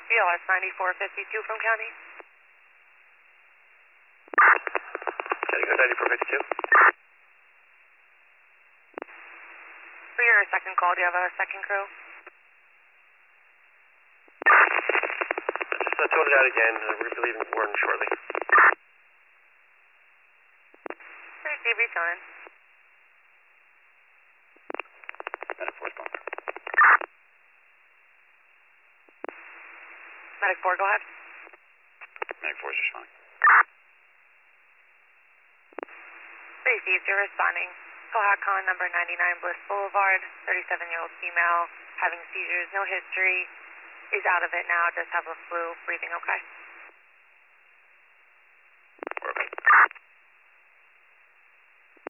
BLS 9452 from County. Can you go 9452? For your second call, do you have a second crew? Just tone it out again. We're going to be leaving Warren shortly. Receive, return. Medic 4's going. Medic 4, go ahead. Medic 4's responding. Received, you're responding. Cohacon number 99 Bliss Boulevard, 37-year-old female, having seizures, no history, is out of it now, does have a flu, breathing okay.